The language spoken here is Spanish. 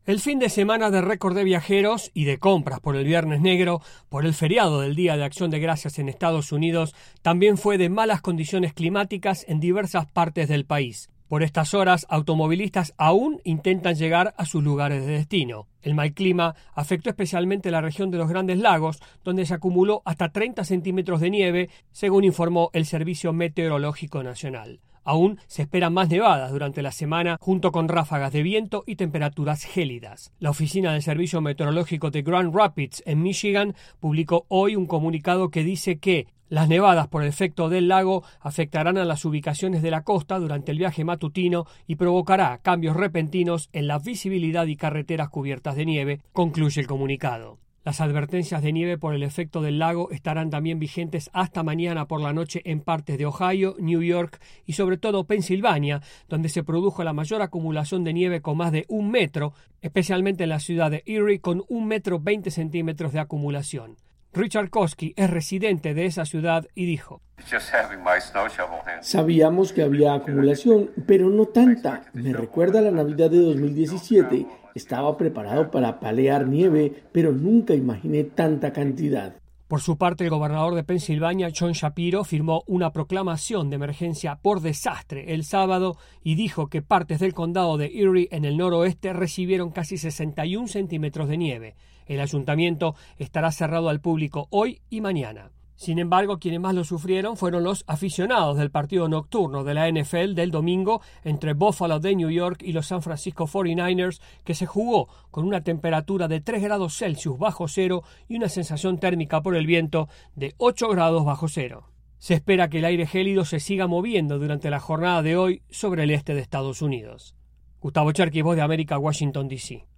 El fin de semana de récord de viajeros y de compras por el Viernes Negro, por el feriado del Día de Acción de Gracias en Estados Unidos, también fue de malas condiciones climáticas en diversas partes del país. Por estas horas, automovilistas aún intentan llegar a sus lugares de destino. El mal clima afectó especialmente la región de los Grandes Lagos, donde se acumuló hasta 30 centímetros de nieve, según informó el Servicio Meteorológico Nacional. Aún se esperan más nevadas durante la semana, junto con ráfagas de viento y temperaturas gélidas. La oficina del Servicio Meteorológico de Grand Rapids, en Michigan, publicó hoy un comunicado que dice que las nevadas por efecto del lago afectarán a las ubicaciones de la costa durante el viaje matutino y provocará cambios repentinos en la visibilidad y carreteras cubiertas de nieve, concluye el comunicado. Las advertencias de nieve por el efecto del lago estarán también vigentes hasta mañana por la noche en partes de Ohio, New York y sobre todo Pensilvania, donde se produjo la mayor acumulación de nieve con más de 1 metro, especialmente en la ciudad de Erie con 1,20 centímetros de acumulación. Richard Koski es residente de esa ciudad y dijo: Sabíamos que había acumulación, pero no tanta. Me recuerda a la Navidad de 2017. Estaba preparado para palear nieve, pero nunca imaginé tanta cantidad. Por su parte, el gobernador de Pensilvania, John Shapiro, firmó una proclamación de emergencia por desastre el sábado y dijo que partes del condado de Erie en el noroeste recibieron casi 61 centímetros de nieve. El ayuntamiento estará cerrado al público hoy y mañana. Sin embargo, quienes más lo sufrieron fueron los aficionados del partido nocturno de la NFL del domingo entre Buffalo de New York y los San Francisco 49ers, que se jugó con una temperatura de 3 grados Celsius bajo cero y una sensación térmica por el viento de 8 grados bajo cero. Se espera que el aire gélido se siga moviendo durante la jornada de hoy sobre el este de Estados Unidos. Gustavo Cherkis, Voz de América, Washington, D.C.